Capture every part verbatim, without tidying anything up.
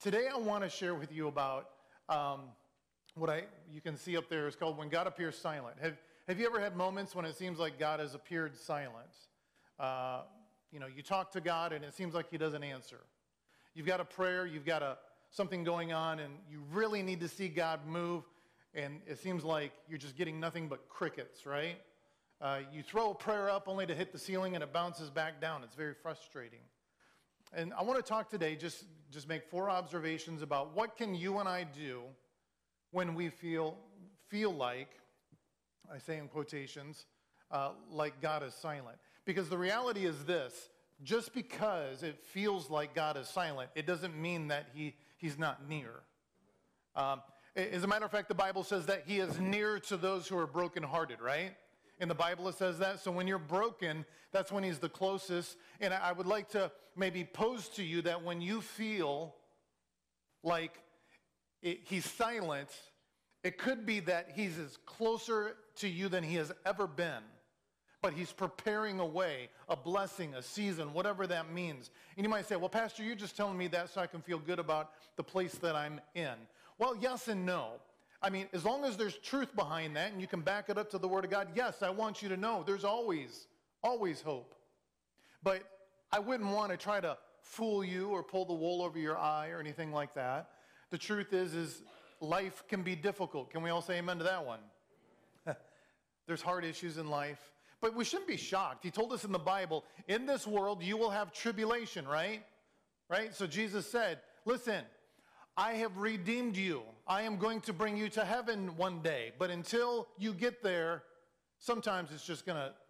Today I want to share with you about um, what I you can see up there is called When God Appears Silent. Have, have you ever had moments when it seems like God has appeared silent? Uh, you know, you talk to God and it seems like he doesn't answer. You've got a prayer, you've got a something going on, and you really need to see God move, and it seems like you're just getting nothing but crickets, right? Uh, you throw a prayer up only to hit the ceiling and it bounces back down. It's very frustrating. And I want to talk today, just, just make four observations about what can you and I do when we feel, feel like, I say in quotations, uh, like God is silent. Because the reality is this, just because it feels like God is silent, it doesn't mean that he, he's not near. Um, as a matter of fact, the Bible says that he is near to those who are brokenhearted, right? In the Bible it says that. So when you're broken, that's when he's the closest. And I would like to maybe pose to you that when you feel like it, he's silent, it could be that he's as closer to you than he has ever been. But he's preparing a way, a blessing, a season, whatever that means. And you might say, well, Pastor, you're just telling me that so I can feel good about the place that I'm in. Well, yes and no. I mean, as long as there's truth behind that and you can back it up to the Word of God, yes, I want you to know there's always, always hope. But I wouldn't want to try to fool you or pull the wool over your eye or anything like that. The truth is, is life can be difficult. Can we all say amen to that one? There's hard issues in life. But we shouldn't be shocked. He told us in the Bible, in this world you will have tribulation, right? Right? So Jesus said, listen, I have redeemed you. I am going to bring you to heaven one day. But until you get there, sometimes it's just going to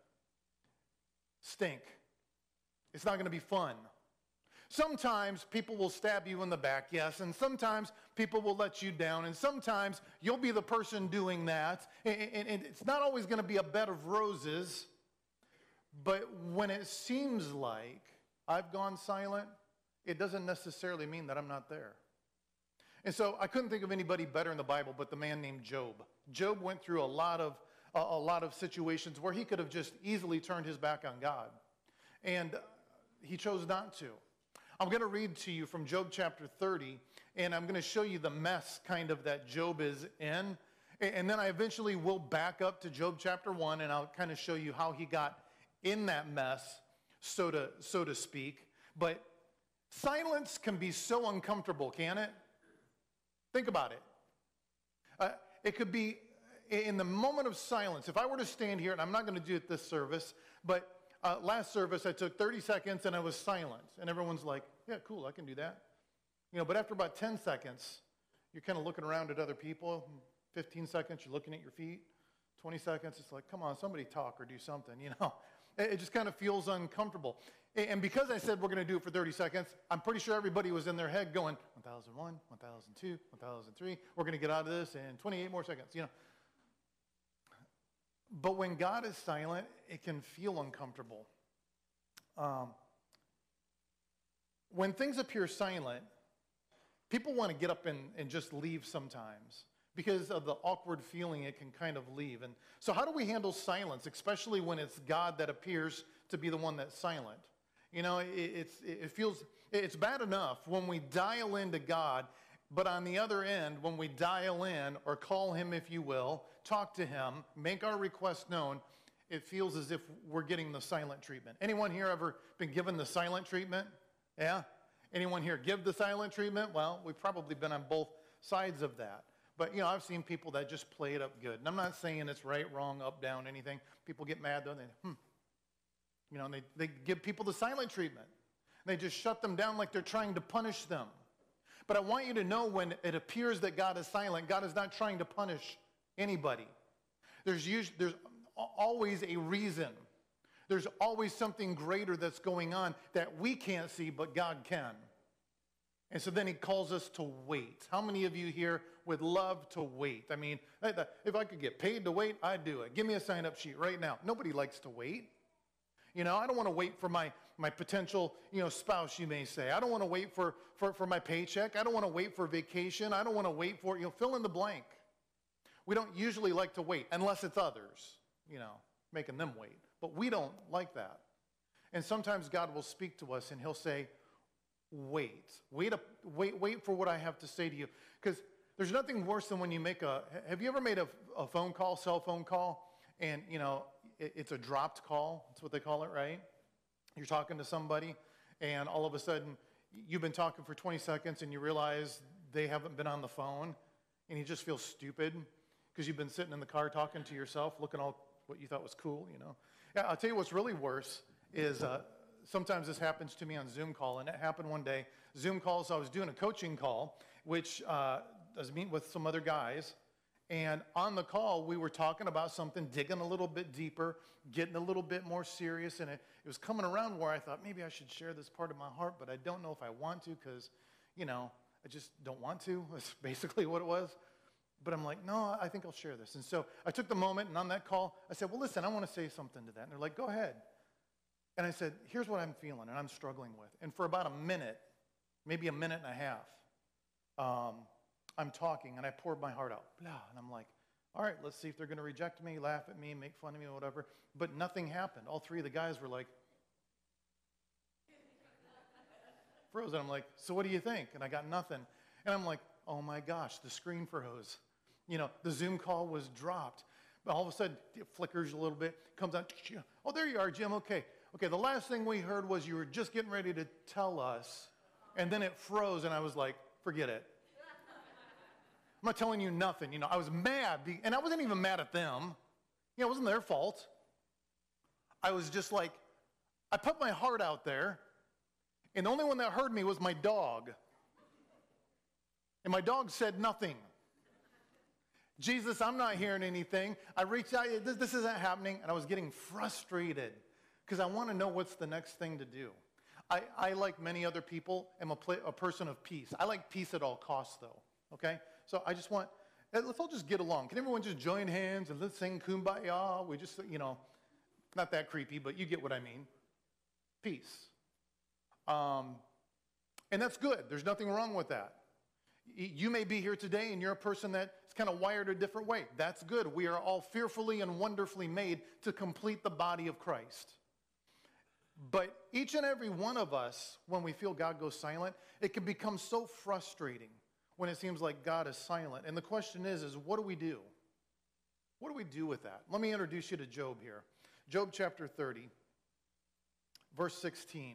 stink. It's not going to be fun. Sometimes people will stab you in the back, yes, and sometimes people will let you down, and sometimes you'll be the person doing that. And it's not always going to be a bed of roses, but when it seems like I've gone silent, it doesn't necessarily mean that I'm not there. And so I couldn't think of anybody better in the Bible but the man named Job. Job went through a lot of a, a lot of situations where he could have just easily turned his back on God. And he chose not to. I'm going to read to you from Job chapter thirty, and I'm going to show you the mess kind of that Job is in. And then I eventually will back up to Job chapter one, and I'll kind of show you how he got in that mess, so to, so to speak. But silence can be so uncomfortable, can it? Think about it. Uh, it could be in the moment of silence. If I were to stand here, and I'm not going to do it this service, but uh, last service I took thirty seconds and I was silent. And everyone's like, yeah, cool, I can do that. You know, but after about ten seconds, you're kind of looking around at other people. fifteen seconds, you're looking at your feet. twenty seconds, it's like, come on, somebody talk or do something, you know. It just kind of feels uncomfortable. And because I said we're going to do it for thirty seconds, I'm pretty sure everybody was in their head going, one thousand one, one thousand two, one thousand three, we're going to get out of this in twenty-eight more seconds, you know. But when God is silent, it can feel uncomfortable. Um, when things appear silent, people want to get up and, and just leave sometimes. Because of the awkward feeling it can kind of leave. And so how do we handle silence, especially when it's God that appears to be the one that's silent? You know, it, it's, it feels, it's bad enough when we dial into God, but on the other end, when we dial in, or call him if you will, talk to him, make our request known, it feels as if we're getting the silent treatment. Anyone here ever been given the silent treatment? Yeah? Anyone here give the silent treatment? Well, we've probably been on both sides of that. But, you know, I've seen people that just play it up good. And I'm not saying it's right, wrong, up, down, anything. People get mad, though, and they, hmm. You know, and they, they give people the silent treatment. They just shut them down like they're trying to punish them. But I want you to know when it appears that God is silent, God is not trying to punish anybody. There's, usually, there's always a reason. There's always something greater that's going on that we can't see, but God can. And so then he calls us to wait. How many of you here would love to wait? I mean, if I could get paid to wait, I'd do it. Give me a sign-up sheet right now. Nobody likes to wait. You know, I don't want to wait for my, my potential, you know, spouse, you may say. I don't want to wait for, for, for my paycheck. I don't want to wait for vacation. I don't want to wait for, you know, fill in the blank. We don't usually like to wait unless it's others, you know, making them wait. But we don't like that. And sometimes God will speak to us and he'll say, wait. Wait, a, wait, wait for what I have to say to you. Because there's nothing worse than when you make a, have you ever made a, a phone call, cell phone call, and, you know, it, it's a dropped call. That's what they call it, right? You're talking to somebody, and all of a sudden, you've been talking for twenty seconds, and you realize they haven't been on the phone, and you just feel stupid because you've been sitting in the car talking to yourself, looking all what you thought was cool, you know. Yeah, I'll tell you what's really worse is uh, sometimes this happens to me on Zoom call, and it happened one day. Zoom calls, I was doing a coaching call, which uh, I was meeting with some other guys, and on the call, we were talking about something, digging a little bit deeper, getting a little bit more serious, and it, it was coming around where I thought, maybe I should share this part of my heart, but I don't know if I want to because, you know, I just don't want to. That's basically what it was. But I'm like, no, I think I'll share this. And so I took the moment, and on that call, I said, well, listen, I want to say something to that. And they're like, go ahead. And I said, here's what I'm feeling and I'm struggling with. And for about a minute, maybe a minute and a half, um, I'm talking, and I poured my heart out. Blah, and I'm like, all right, let's see if they're going to reject me, laugh at me, make fun of me, or whatever. But nothing happened. All three of the guys were like, frozen. I'm like, so what do you think? And I got nothing. And I'm like, oh my gosh, the screen froze. You know, the Zoom call was dropped. But all of a sudden, it flickers a little bit, comes on. Oh, there you are, Jim. Okay. Okay, the last thing we heard was you were just getting ready to tell us, and then it froze, and I was like, forget it. I'm not telling you nothing. You know, I was mad, and I wasn't even mad at them. You know, it wasn't their fault. I was just like, I put my heart out there, and the only one that heard me was my dog. And my dog said nothing. Jesus, I'm not hearing anything. I reached out, this, this isn't happening, and I was getting frustrated because I want to know what's the next thing to do. I, I like many other people, am a, play, a person of peace. I like peace at all costs, though, okay? So I just want, let's all just get along. Can everyone just join hands and let's sing Kumbaya? We just, you know, not that creepy, but you get what I mean. Peace. Um, and that's good. There's nothing wrong with that. You may be here today and you're a person that's kind of wired a different way. That's good. We are all fearfully and wonderfully made to complete the body of Christ. But each and every one of us, when we feel God goes silent, it can become so frustrating when it seems like God is silent. And the question is, is what do we do? What do we do with that? Let me introduce you to Job here. Job chapter thirty, verse sixteen.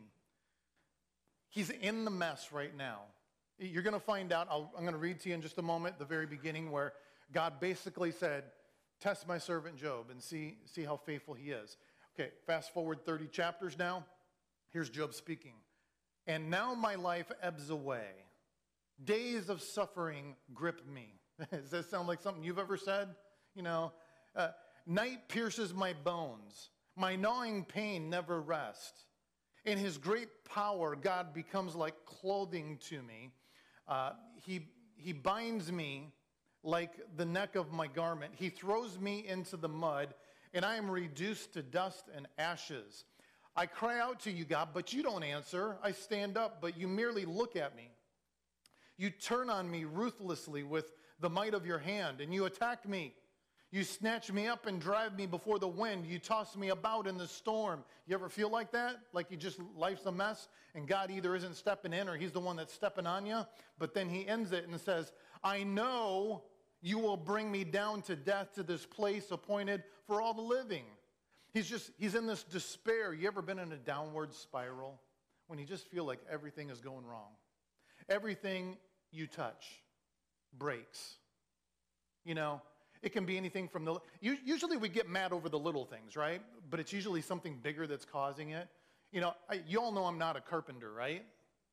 He's in the mess right now. You're going to find out, I'll, I'm going to read to you in just a moment, the very beginning, where God basically said, test my servant Job and see, see how faithful he is. Okay, fast forward thirty chapters now. Here's Job speaking. And now my life ebbs away. Days of suffering grip me. Does that sound like something you've ever said? You know, uh, night pierces my bones. My gnawing pain never rests. In his great power, God becomes like clothing to me. Uh, he, he binds me like the neck of my garment. He throws me into the mud, and I am reduced to dust and ashes. I cry out to you, God, but you don't answer. I stand up, but you merely look at me. You turn on me ruthlessly with the might of your hand, and you attack me. You snatch me up and drive me before the wind. You toss me about in the storm. You ever feel like that? Like you just, life's a mess, and God either isn't stepping in or he's the one that's stepping on you. But then he ends it and says, I know you will bring me down to death, to this place appointed for all the living. He's just, he's in this despair. You ever been in a downward spiral when you just feel like everything is going wrong? Everything you touch breaks. You know, it can be anything from the, usually we get mad over the little things, right? But it's usually something bigger that's causing it. You know, I, you all know I'm not a carpenter, right?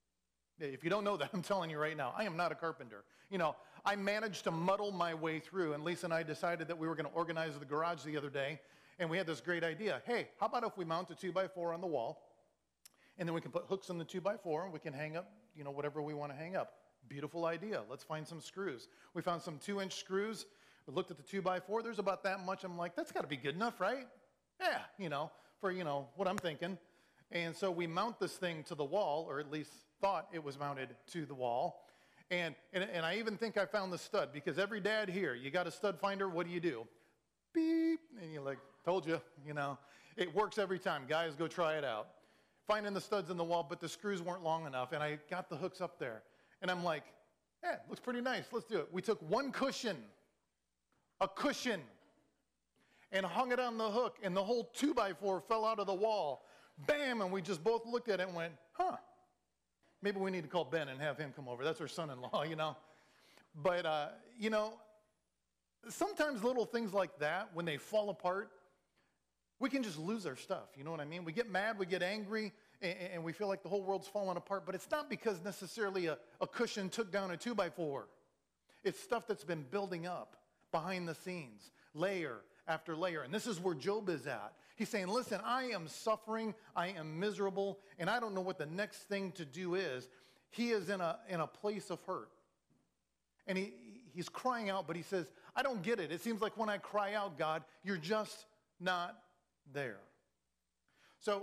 If you don't know that, I'm telling you right now, I am not a carpenter. You know, I managed to muddle my way through, and Lisa and I decided that we were going to organize the garage the other day, and we had this great idea. Hey, how about if we mount a two by four on the wall, and then we can put hooks in the two by four, and we can hang up, you know, whatever we want to hang up. Beautiful idea. Let's find some screws. We found some two-inch screws. We looked at the two by four. There's about that much. I'm like, that's got to be good enough, right? Yeah, you know, for, you know, what I'm thinking. And so we mount this thing to the wall, or at least thought it was mounted to the wall. And, and, and I even think I found the stud, because every dad here, you got a stud finder, what do you do? Beep, and you're like, told you, you know. It works every time. Guys, go try it out. finding the studs in the wall, but the screws weren't long enough, and I got the hooks up there. And I'm like, yeah, it looks pretty nice. Let's do it. We took one cushion, a cushion, and hung it on the hook, and the whole two by four fell out of the wall. Bam, and we just both looked at it and went, huh, maybe we need to call Ben and have him come over. That's our son-in-law, you know. But, uh, you know, sometimes little things like that, when they fall apart, we can just lose our stuff, you know what I mean? We get mad, we get angry, and, and we feel like the whole world's falling apart, but it's not because necessarily a, a cushion took down a two by four. It's stuff that's been building up behind the scenes, layer after layer, and this is where Job is at. He's saying, listen, I am suffering, I am miserable, and I don't know what the next thing to do is. He is in a, in a place of hurt, and he, he's crying out, but he says, I don't get it. It seems like when I cry out, God, you're just not there. So,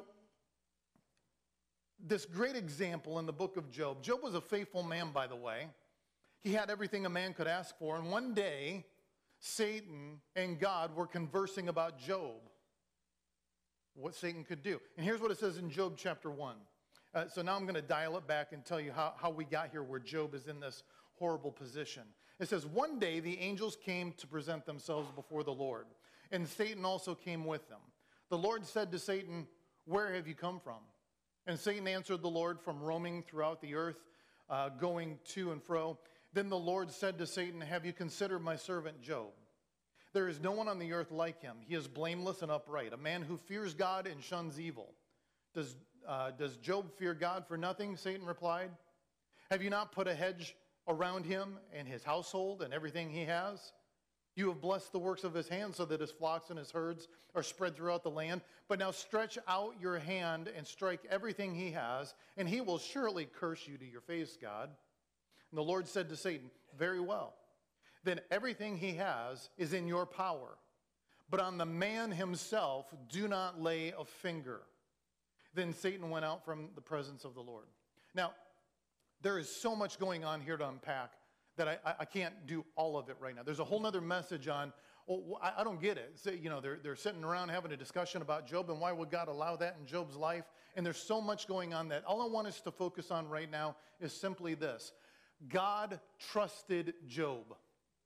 this great example in the book of Job. Job was a faithful man, by the way. He had everything a man could ask for, and one day, Satan and God were conversing about Job, what Satan could do. And here's what it says in Job chapter one. Uh, so now I'm going to dial it back and tell you how, how we got here where Job is in this horrible position. It says, one day the angels came to present themselves before the Lord, and Satan also came with them. The Lord said to Satan, where have you come from? And Satan answered the Lord, from roaming throughout the earth, uh, going to and fro. Then the Lord said to Satan, have you considered my servant Job? There is no one on the earth like him. He is blameless and upright, a man who fears God and shuns evil. Does, uh, does Job fear God for nothing? Satan replied. Have you not put a hedge around him and his household and everything he has? You have blessed the works of his hands so that his flocks and his herds are spread throughout the land. But now stretch out your hand and strike everything he has, and he will surely curse you to your face, God. And the Lord said to Satan, very well. Then everything he has is in your power. But on the man himself, do not lay a finger. Then Satan went out from the presence of the Lord. Now, there is so much going on here to unpack that I, I can't do all of it right now. There's a whole other message on, oh, I, I don't get it. So, you know, they're, they're sitting around having a discussion about Job and why would God allow that in Job's life? And there's so much going on that all I want us to focus on right now is simply this. God trusted Job.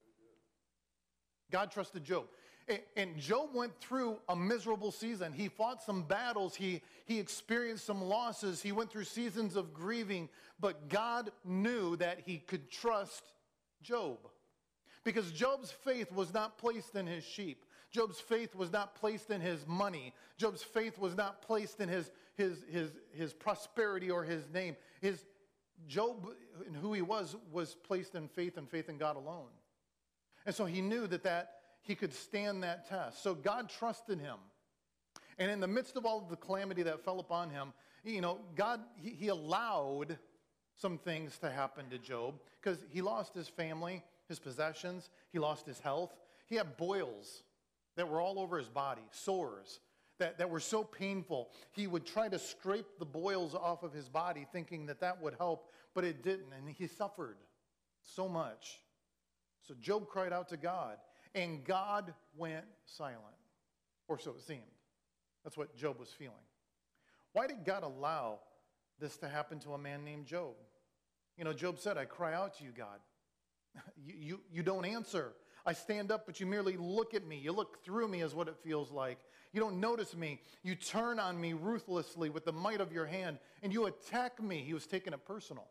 God trusted Job. And, and Job went through a miserable season. He fought some battles. He, he experienced some losses. He went through seasons of grieving. But God knew that he could trust Job. Because Job's faith was not placed in his sheep. Job's faith was not placed in his money. Job's faith was not placed in his, his, his, his prosperity or his name. His, Job, and who he was, was placed in faith and faith in God alone. And so he knew that, that he could stand that test. So God trusted him. And in the midst of all of the calamity that fell upon him, you know, God, he, he allowed some things to happen to Job because he lost his family, his possessions, he lost his health. He had boils that were all over his body, sores that, that were so painful. He would try to scrape the boils off of his body thinking that that would help, but it didn't, and he suffered so much. So Job cried out to God, and God went silent, or so it seemed. That's what Job was feeling. Why did God allow this to happen to a man named Job? You know, Job said, I cry out to you, God. You, you, you don't answer. I stand up, but you merely look at me. You look through me is what it feels like. You don't notice me. You turn on me ruthlessly with the might of your hand, and you attack me. He was taking it personal.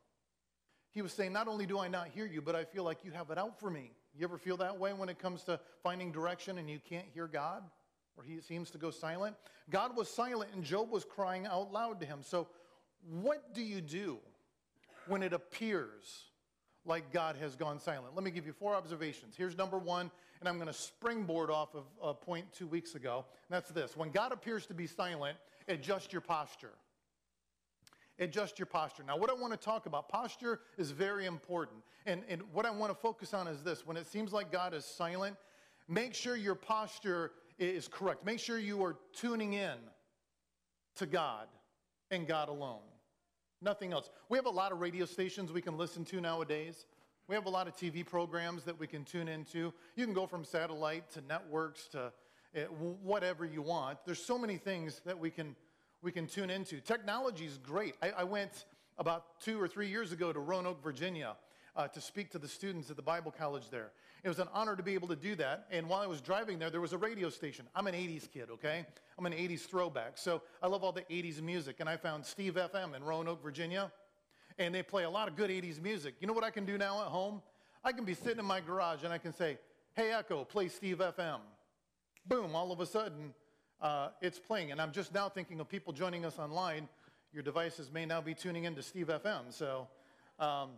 He was saying, not only do I not hear you, but I feel like you have it out for me. You ever feel that way when it comes to finding direction and you can't hear God? Or he seems to go silent? God was silent, and Job was crying out loud to him. So what do you do when it appears like God has gone silent? Let me give you four observations. Here's number one, and I'm going to springboard off of a point two weeks ago. And that's this. When God appears to be silent, adjust your posture. Adjust your posture. Now, what I want to talk about, posture is very important. And, and what I want to focus on is this. When it seems like God is silent, make sure your posture is correct. Make sure you are tuning in to God and God alone. Nothing else. We have a lot of radio stations we can listen to nowadays. We have a lot of T V programs that we can tune into. You can go from satellite to networks to uh, whatever you want. There's so many things that we can we can tune into. Technology is great. I, I went about two or three years ago to Roanoke, Virginia, uh, to speak to the students at the Bible college there. It was an honor to be able to do that. And while I was driving there, there was a radio station. I'm an eighties kid, okay? I'm an eighties throwback. So I love all the eighties music. And I found Steve F M in Roanoke, Virginia. And they play a lot of good eighties music. You know what I can do now at home? I can be sitting in my garage and I can say, hey, Echo, play Steve F M. Boom, all of a sudden, uh, it's playing. And I'm just now thinking of people joining us online. Your devices may now be tuning into Steve F M. So um,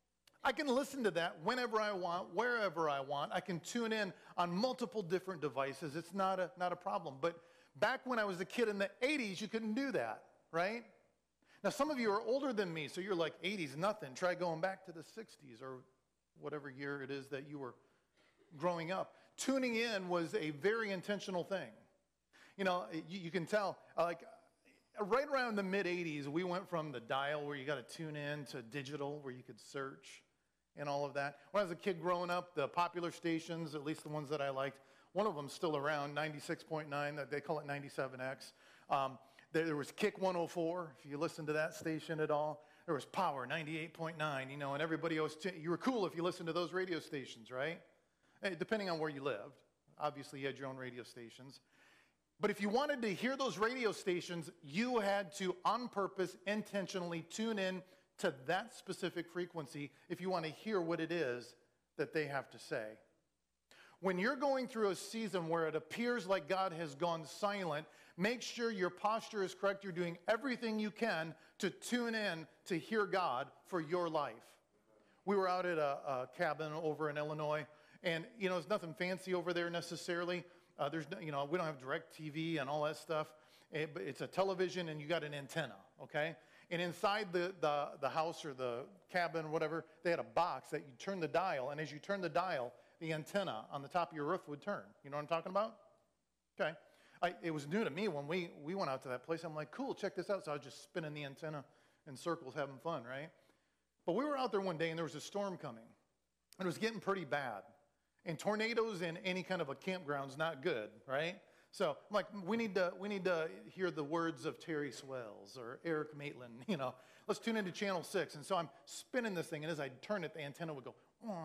I can listen to that whenever I want, wherever I want. I can tune in on multiple different devices. It's not a, not a problem. But back when I was a kid in the eighties, you couldn't do that, right? Now, some of you are older than me, so you're like, eighties, nothing. Try going back to the sixties or whatever year it is that you were growing up. Tuning in was a very intentional thing. You know, you, you can tell, uh, like, right around the mid-eighties, we went from the dial where you got to tune in to digital where you could search and all of that. When I was a kid growing up, the popular stations, at least the ones that I liked, one of them's still around, ninety-six point nine, they call it ninety-seven X. Um, there, there was Kick one oh four, if you listen to that station at all. There was Power ninety-eight point nine, you know, and everybody else, you were cool if you listened to those radio stations, right? Hey, depending on where you lived. Obviously, you had your own radio stations. But if you wanted to hear those radio stations, you had to, on purpose, intentionally tune in to that specific frequency if you want to hear what it is that they have to say. When you're going through a season where it appears like God has gone silent, make sure your posture is correct. You're doing everything you can to tune in to hear God for your life. We were out at a, a cabin over in Illinois, and, you know, there's nothing fancy over there necessarily. Uh, there's, no, you know, we don't have direct T V and all that stuff. It, but it's a television, and you got an antenna, okay? And inside the, the, the house or the cabin or whatever, they had a box that you turn the dial, and as you turn the dial, the antenna on the top of your roof would turn. You know what I'm talking about? Okay. I, it was new to me when we, we went out to that place. I'm like, cool, check this out. So I was just spinning the antenna in circles, having fun, right? But we were out there one day, and there was a storm coming. And it was getting pretty bad. And tornadoes in any kind of a campground is not good, right? So I'm like, we need to we need to hear the words of Terry Swells or Eric Maitland, you know. Let's tune into channel six. And so I'm spinning this thing, and as I turn it, the antenna would go,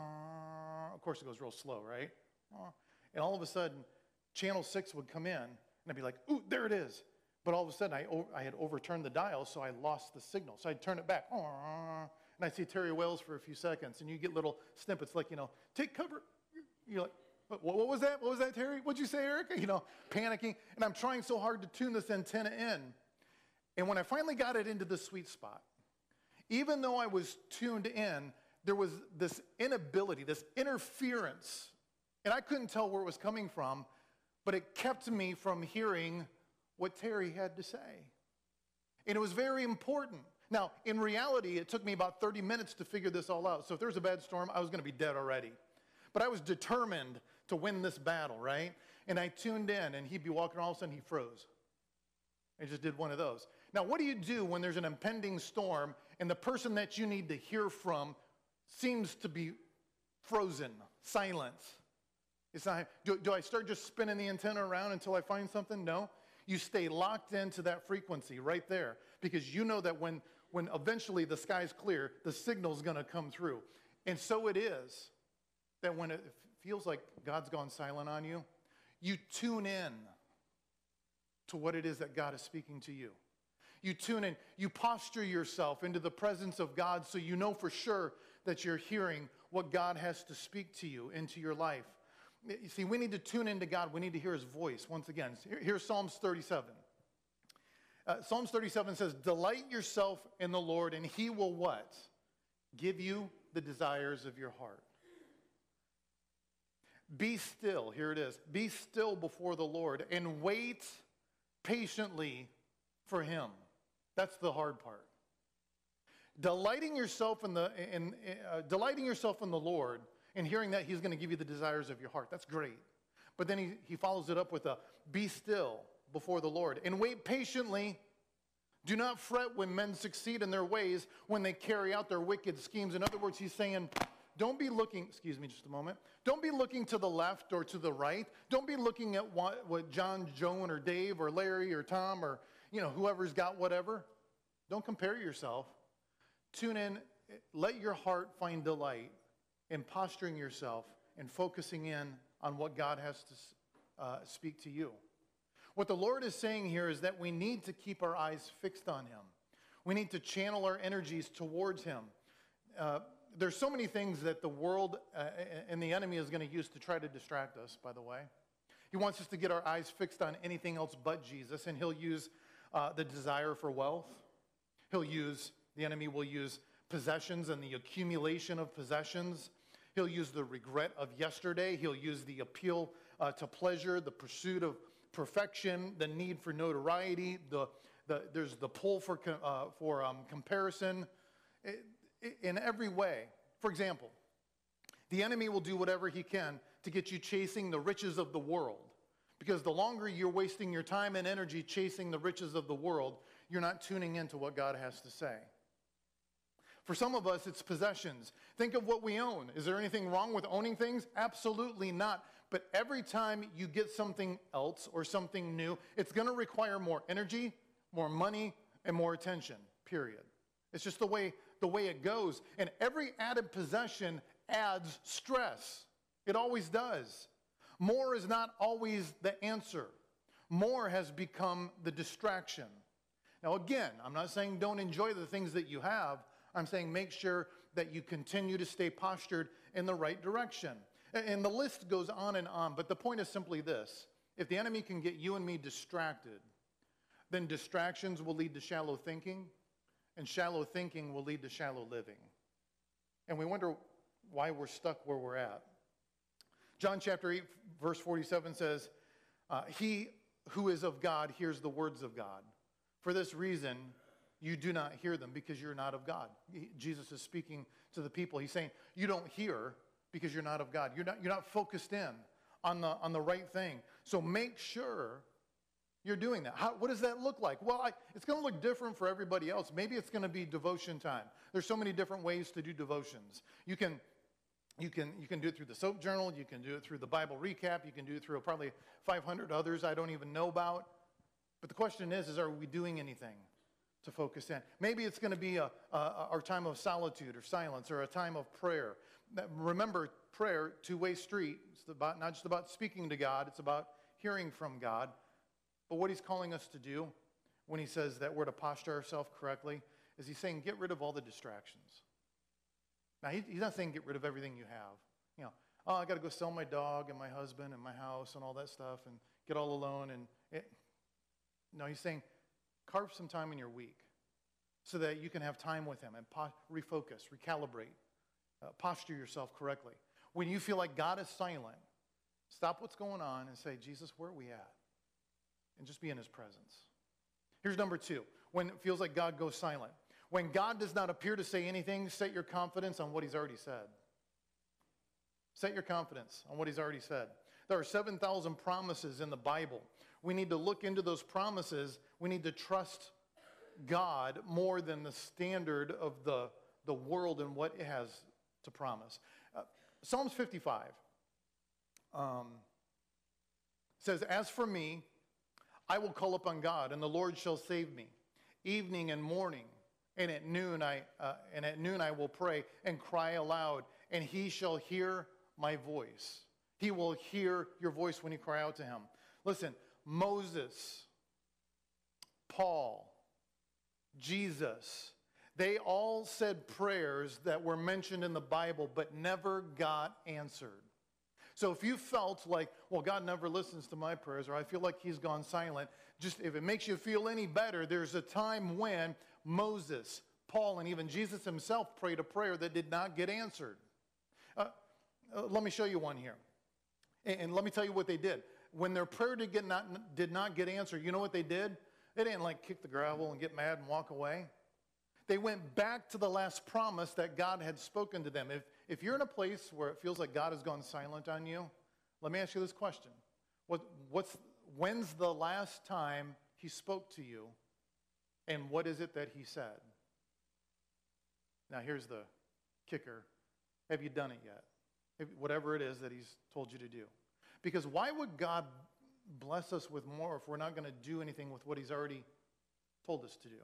Aw. Of course it goes real slow, right? Aw. And all of a sudden, channel six would come in, and I'd be like, ooh, there it is. But all of a sudden, I, I had overturned the dial, so I lost the signal. So I'd turn it back, Aw. And I'd see Terry Wells for a few seconds, and you get little snippets like, you know, take cover. You're like, what, what was that? What was that, Terry? What'd you say, Eric? You know, panicking. And I'm trying so hard to tune this antenna in. And when I finally got it into the sweet spot, even though I was tuned in, there was this inability, this interference. And I couldn't tell where it was coming from, but it kept me from hearing what Terry had to say. And it was very important. Now, in reality, it took me about thirty minutes to figure this all out. So if there was a bad storm, I was going to be dead already. But I was determined to win this battle, right? And I tuned in, and he'd be walking, all of a sudden he froze. I just did one of those. Now, what do you do when there's an impending storm, and the person that you need to hear from seems to be frozen, silent? It's not, do, do I start just spinning the antenna around until I find something? No. You stay locked into that frequency right there, because you know that when, when eventually the sky's clear, the signal's going to come through. And so it is that when it feels like God's gone silent on you, you tune in to what it is that God is speaking to you. You tune in, you posture yourself into the presence of God so you know for sure that you're hearing what God has to speak to you into your life. You see, we need to tune into God. We need to hear his voice once again. Here's Psalms thirty-seven. Uh, Psalms thirty-seven says, delight yourself in the Lord, and he will what? Give you the desires of your heart. Be still, here it is. Be still before the Lord and wait patiently for him. That's the hard part. Delighting yourself in the in, uh, delighting yourself in the Lord and hearing that he's going to give you the desires of your heart. That's great. But then he, he follows it up with a be still before the Lord and wait patiently. Do not fret when men succeed in their ways, when they carry out their wicked schemes. In other words, he's saying, don't be looking, excuse me just a moment, don't be looking to the left or to the right. Don't be looking at what, what John, Joan, or Dave, or Larry, or Tom, or you know, whoever's got whatever. Don't compare yourself. Tune in. Let your heart find delight in posturing yourself and focusing in on what God has to uh, speak to you. What the Lord is saying here is that we need to keep our eyes fixed on him. We need to channel our energies towards him. Uh, there's so many things that the world uh, and the enemy is going to use to try to distract us, by the way. He wants us to get our eyes fixed on anything else but Jesus, and he'll use uh, the desire for wealth. He'll use, the enemy will use possessions and the accumulation of possessions. He'll use the regret of yesterday. He'll use the appeal uh, to pleasure, the pursuit of perfection, the need for notoriety, the, the, there's the pull for, uh, for um, comparison. It, it, in every way. For example, the enemy will do whatever he can to get you chasing the riches of the world. Because the longer you're wasting your time and energy chasing the riches of the world, you're not tuning into what God has to say. For some of us, it's possessions. Think of what we own. Is there anything wrong with owning things? Absolutely not. But every time you get something else or something new, it's going to require more energy, more money, and more attention, period. It's just the way, the way it goes. And every added possession adds stress. It always does. More is not always the answer. More has become the distraction. Now again, I'm not saying don't enjoy the things that you have. I'm saying make sure that you continue to stay postured in the right direction. And the list goes on and on, but the point is simply this. If the enemy can get you and me distracted, then distractions will lead to shallow thinking, and shallow thinking will lead to shallow living. And we wonder why we're stuck where we're at. John chapter eight, verse forty-seven says, uh, he who is of God hears the words of God. For this reason, you do not hear them because you're not of God. He, Jesus is speaking to the people. He's saying, you don't hear because you're not of God. You're not, you're not focused in on the, on the right thing. So make sure you're doing that. How, what does that look like? Well, I, it's going to look different for everybody else. Maybe it's going to be devotion time. There's so many different ways to do devotions. You can You can, you can do it through the Soap Journal. You can do it through the Bible Recap. You can do it through probably five hundred others I don't even know about. But the question is, is are we doing anything to focus in? Maybe it's going to be a, a, our time of solitude or silence or a time of prayer. Remember, prayer, two-way street. It's about, not just about speaking to God. It's about hearing from God. But what he's calling us to do when he says that we're to posture ourselves correctly is he's saying get rid of all the distractions. Now, he, he's not saying get rid of everything you have. You know, oh, I got to go sell my dog and my husband and my house and all that stuff and get all alone. And it. No, he's saying carve some time in your week so that you can have time with him and po- refocus, recalibrate, uh, posture yourself correctly. When you feel like God is silent, stop what's going on and say, Jesus, where are we at? And just be in his presence. Here's number two. When it feels like God goes silent. When God does not appear to say anything, set your confidence on what he's already said. Set your confidence on what he's already said. There are seven thousand promises in the Bible. We need to look into those promises. We need to trust God more than the standard of the, the world and what it has to promise. Uh, Psalms fifty-five um, says, as for me, I will call upon God, and the Lord shall save me. Evening and morning, and at noon I uh, and at noon I will pray and cry aloud, and he shall hear my voice. He will hear your voice when you cry out to him. Listen, Moses, Paul, Jesus, they all said prayers that were mentioned in the Bible but never got answered. So if you felt like, well, God never listens to my prayers, or I feel like he's gone silent, just if it makes you feel any better, there's a time when Moses, Paul, and even Jesus himself prayed a prayer that did not get answered. Uh, uh, let me show you one here. And, and let me tell you what they did. When their prayer did, get not, did not get answered, you know what they did? They didn't like kick the gravel and get mad and walk away. They went back to the last promise that God had spoken to them. If, if you're in a place where it feels like God has gone silent on you, let me ask you this question. What, what's, when's the last time he spoke to you, and what is it that he said? Now here's the kicker. Have you done it yet? If, whatever it is that he's told you to do. Because why would God bless us with more if we're not going to do anything with what he's already told us to do.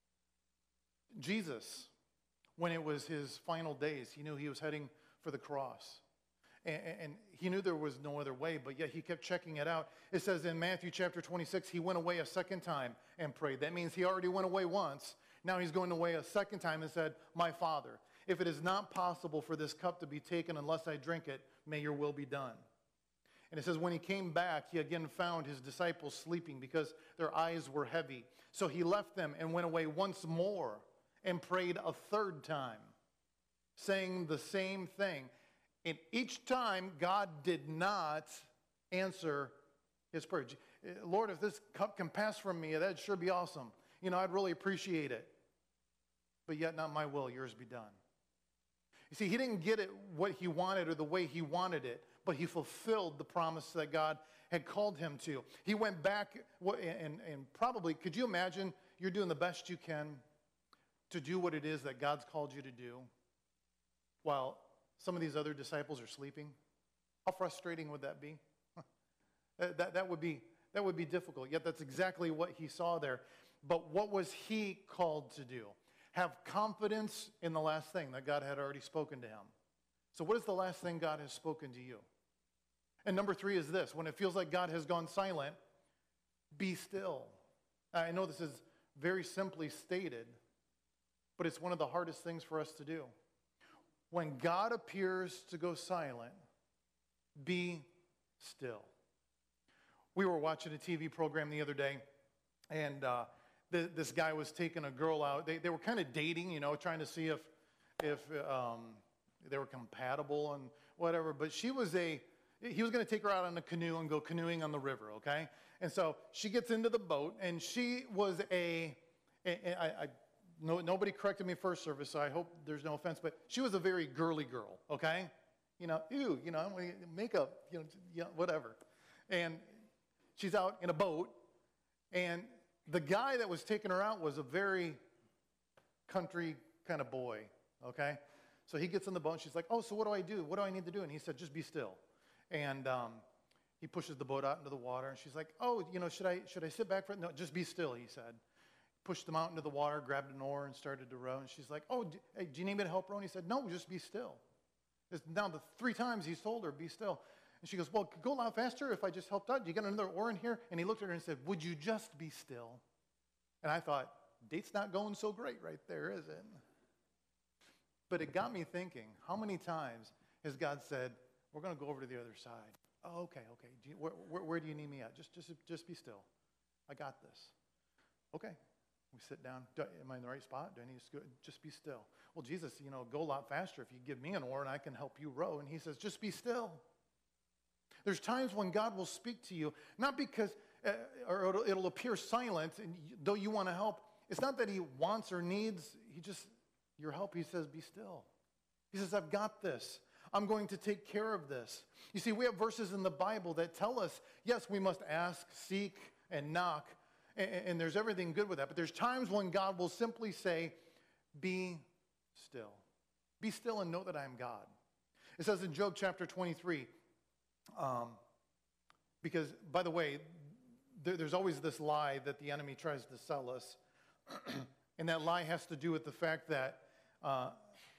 Jesus, when it was his final days, he knew he was heading for the cross. And, and he knew there was no other way, but yet he kept checking it out. It says in Matthew chapter twenty-six, he went away a second time and prayed. That means he already went away once. Now he's going away a second time and said, my Father, if it is not possible for this cup to be taken unless I drink it, may your will be done. And it says when he came back, he again found his disciples sleeping because their eyes were heavy. So he left them and went away once more and prayed a third time, saying the same thing. And each time, God did not answer his prayer. Lord, if this cup can pass from me, that'd sure be awesome. You know, I'd really appreciate it. But yet not my will, yours be done. You see, he didn't get it what he wanted or the way he wanted it, but he fulfilled the promise that God had called him to. He went back and, and probably, could you imagine you're doing the best you can to do what it is that God's called you to do while some of these other disciples are sleeping? How frustrating would that be? that, that, would be that would be difficult, yet that's exactly what he saw there. But what was he called to do? Have confidence in the last thing that God had already spoken to him. So what is the last thing God has spoken to you? And number three is this. When it feels like God has gone silent, be still. I know this is very simply stated, but it's one of the hardest things for us to do. When God appears to go silent, be still. We were watching a T V program the other day, and uh, th- this guy was taking a girl out. They, they were kind of dating, you know, trying to see if, if um, they were compatible and whatever. But she was a, he was going to take her out on a canoe and go canoeing on the river, okay? And so she gets into the boat, and she was a, a, a I, I No, nobody corrected me first service, so I hope there's no offense, but she was a very girly girl, okay? You know, ew, you know, makeup, you know, you know, whatever. And she's out in a boat, and the guy that was taking her out was a very country kind of boy, okay? So he gets in the boat, and she's like, oh, so what do I do? What do I need to do? And he said, just be still. And um, he pushes the boat out into the water, and she's like, oh, you know, should I, should I sit back for it? No, just be still, he said. Pushed them out into the water, grabbed an oar, and started to row. And she's like, oh, do, hey, do you need me to help row? And he said, no, just be still. It's now the three times he's told her, be still. And she goes, well, go a lot faster if I just helped out. Do you got another oar in here? And he looked at her and said, would you just be still? And I thought, date's not going so great right there, is it? But it got me thinking, how many times has God said, we're going to go over to the other side? Oh, okay, okay. Do you, where, where, where do you need me at? Just, just, just be still. I got this. Okay. We sit down. Do, am I in the right spot? Do I need to go? Just be still. Well, Jesus, you know, go a lot faster if you give me an oar and I can help you row. And he says, just be still. There's times when God will speak to you, not because, uh, or it'll, it'll appear silent, and you, though you want to help. It's not that he wants or needs. He just, your help, he says, be still. He says, I've got this. I'm going to take care of this. You see, we have verses in the Bible that tell us, yes, we must ask, seek, and knock. And there's everything good with that. But there's times when God will simply say, be still. Be still and know that I am God. It says in Job chapter twenty-three, um, because, by the way, there, there's always this lie that the enemy tries to sell us. And that lie has to do with the fact that, uh,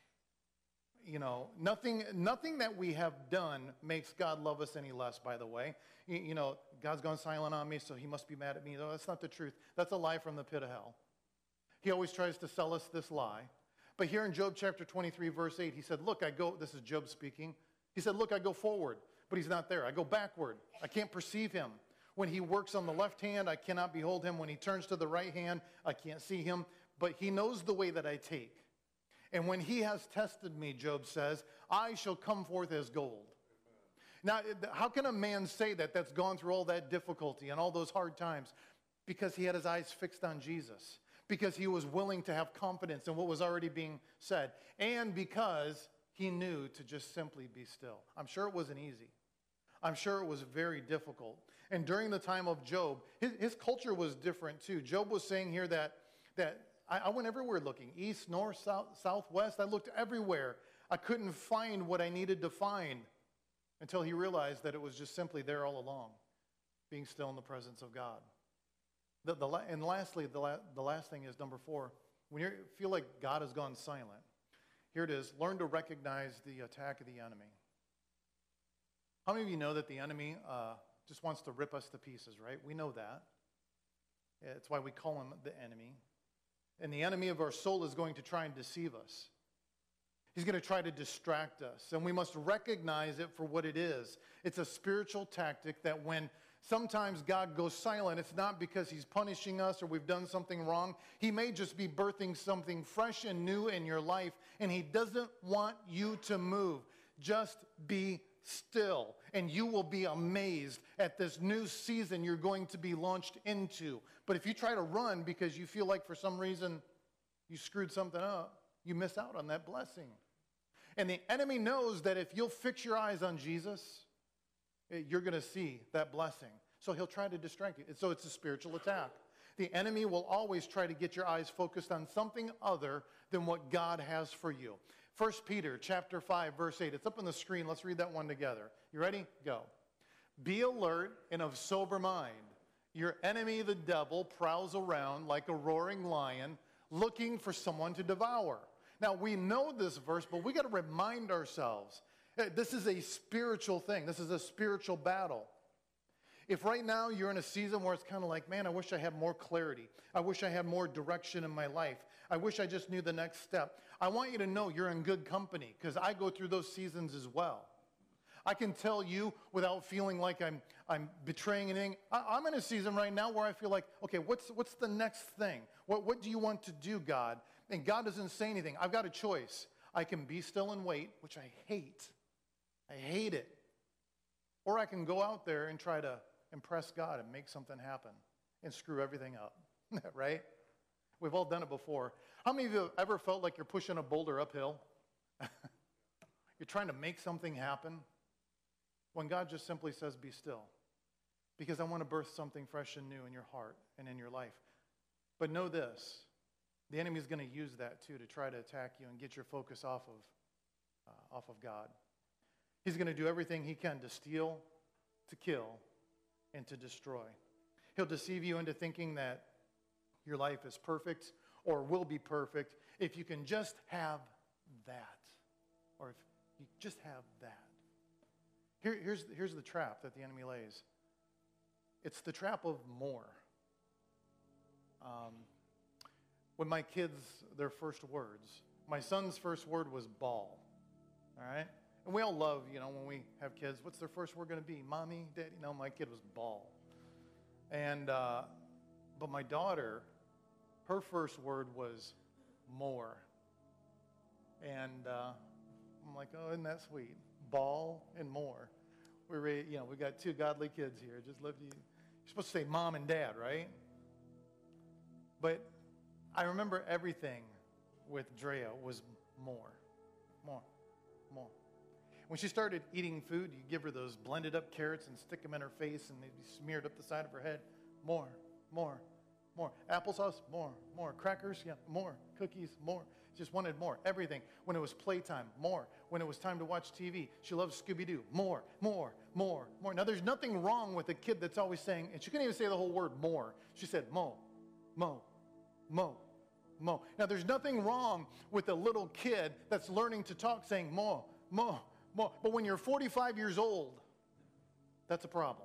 you know, nothing, nothing that we have done makes God love us any less, by the way. You, you know, God's gone silent on me, so he must be mad at me. No, that's not the truth. That's a lie from the pit of hell. He always tries to sell us this lie. But here in Job chapter twenty-three, verse eight, he said, look, I go, this is Job speaking. He said, look, I go forward, but he's not there. I go backward. I can't perceive him. When he works on the left hand, I cannot behold him. When he turns to the right hand, I can't see him. But he knows the way that I take. And when he has tested me, Job says, I shall come forth as gold. Now, how can a man say that that's gone through all that difficulty and all those hard times? Because he had his eyes fixed on Jesus. Because he was willing to have confidence in what was already being said. And because he knew to just simply be still. I'm sure it wasn't easy. I'm sure it was very difficult. And during the time of Job, his, his culture was different too. Job was saying here that, that I, I went everywhere looking. East, north, south, southwest. I looked everywhere. I couldn't find what I needed to find. Until he realized that it was just simply there all along, being still in the presence of God. The, the, la- and lastly, the, la- the last thing is number four. When you feel like God has gone silent, here it is. Learn to recognize the attack of the enemy. How many of you know that the enemy uh, just wants to rip us to pieces, right? We know that. It's why we call him the enemy. And the enemy of our soul is going to try and deceive us. He's going to try to distract us. And we must recognize it for what it is. It's a spiritual tactic that when sometimes God goes silent, it's not because he's punishing us or we've done something wrong. He may just be birthing something fresh and new in your life, and he doesn't want you to move. Just be still, and you will be amazed at this new season you're going to be launched into. But if you try to run because you feel like for some reason you screwed something up, you miss out on that blessing. And the enemy knows that if you'll fix your eyes on Jesus, you're going to see that blessing. So he'll try to distract you. And so it's a spiritual attack. The enemy will always try to get your eyes focused on something other than what God has for you. First Peter chapter five, verse eight. It's up on the screen. Let's read that one together. You ready? Go. Be alert and of sober mind. Your enemy, the devil, prowls around like a roaring lion, looking for someone to devour. Now, we know this verse, but we got to remind ourselves, this is a spiritual thing. This is a spiritual battle. If right now you're in a season where it's kind of like, man, I wish I had more clarity. I wish I had more direction in my life. I wish I just knew the next step. I want you to know you're in good company, because I go through those seasons as well. I can tell you without feeling like I'm I'm betraying anything. I, I'm in a season right now where I feel like, okay, what's what's the next thing? What what do you want to do, God? And God doesn't say anything. I've got a choice. I can be still and wait, which I hate. I hate it. Or I can go out there and try to impress God and make something happen and screw everything up, right? We've all done it before. How many of you have ever felt like you're pushing a boulder uphill? You're trying to make something happen when God just simply says, be still, because I want to birth something fresh and new in your heart and in your life. But know this, the enemy is going to use that too to try to attack you and get your focus off of, uh, off of God. He's going to do everything he can to steal, to kill, and to destroy. He'll deceive you into thinking that your life is perfect or will be perfect if you can just have that, or if you just have that. Here, here's, here's the trap that the enemy lays. It's the trap of more. Um, when my kids, their first words, my son's first word was ball, all right? And we all love, you know, when we have kids, what's their first word going to be? Mommy, Daddy? No, my kid was ball. And, uh, but my daughter, her first word was more. And uh, I'm like, oh, isn't that sweet? Ball and more. We're, you know, we got two godly kids here. Just love you. You're supposed to say mom and dad, right? But I remember everything with Drea was more, more, more. When she started eating food, you give her those blended up carrots and stick them in her face, and they'd be smeared up the side of her head. More, more, more. Applesauce, more, more. Crackers, yeah, more. Cookies, more. Just wanted more. Everything. When it was playtime, more. When it was time to watch T V, she loved Scooby-Doo. More, more, more, more. Now, there's nothing wrong with a kid that's always saying, and she couldn't even say the whole word more. She said mo, mo, mo, mo. Now, there's nothing wrong with a little kid that's learning to talk saying mo, mo, mo. But when you're forty-five years old, that's a problem.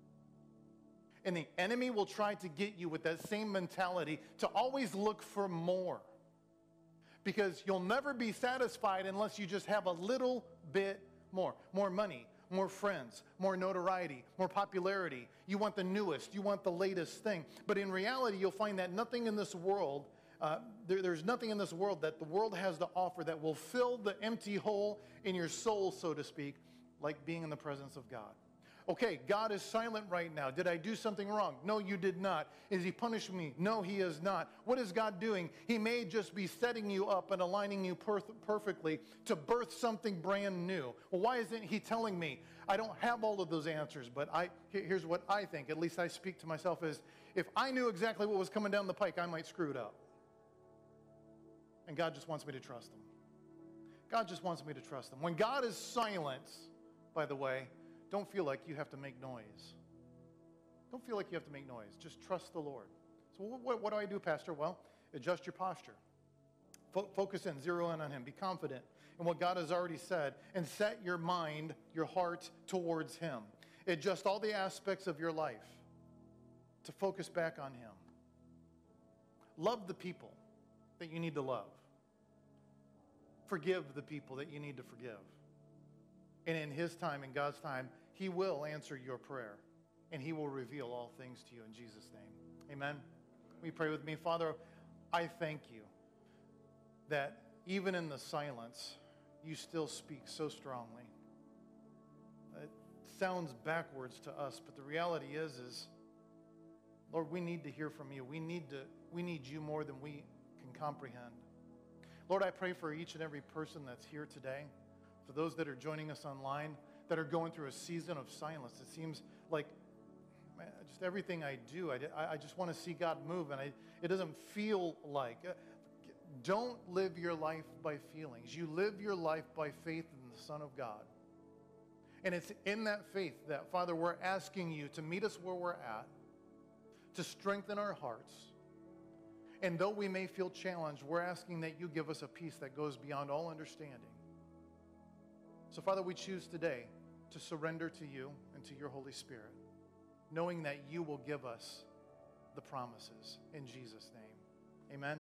And the enemy will try to get you with that same mentality to always look for more. Because you'll never be satisfied unless you just have a little bit more. More money, more friends, more notoriety, more popularity. You want the newest, you want the latest thing. But in reality, you'll find that nothing in this world, uh, there, there's nothing in this world that the world has to offer that will fill the empty hole in your soul, so to speak, like being in the presence of God. Okay, God is silent right now. Did I do something wrong? No, you did not. Is he punishing me? No, he is not. What is God doing? He may just be setting you up and aligning you per- perfectly to birth something brand new. Well, why isn't he telling me? I don't have all of those answers, but I here's what I think. At least I speak to myself is, if I knew exactly what was coming down the pike, I might screw it up. And God just wants me to trust him. God just wants me to trust him. When God is silent, by the way, don't feel like you have to make noise. Don't feel like you have to make noise. Just trust the Lord. So what, what do I do, Pastor? Well, adjust your posture. Fo- focus in, zero in on him. Be confident in what God has already said, and set your mind, your heart towards him. Adjust all the aspects of your life to focus back on him. Love the people that you need to love. Forgive the people that you need to forgive. And in his time, in God's time, he will answer your prayer, and he will reveal all things to you in Jesus' name. Amen. Will you pray with me? Father, I thank you that even in the silence, you still speak so strongly. It sounds backwards to us, but the reality is, is, Lord, we need to hear from you. We need to, we need you more than we can comprehend. Lord, I pray for each and every person that's here today, for those that are joining us online, that are going through a season of silence. It seems like, man, just everything I do, I, I just want to see God move, and I, it doesn't feel like. Uh, don't live your life by feelings. You live your life by faith in the Son of God. And it's in that faith that, Father, we're asking you to meet us where we're at, to strengthen our hearts. And though we may feel challenged, we're asking that you give us a peace that goes beyond all understanding. So, Father, we choose today to surrender to you and to your Holy Spirit, knowing that you will give us the promises. In Jesus' name, amen.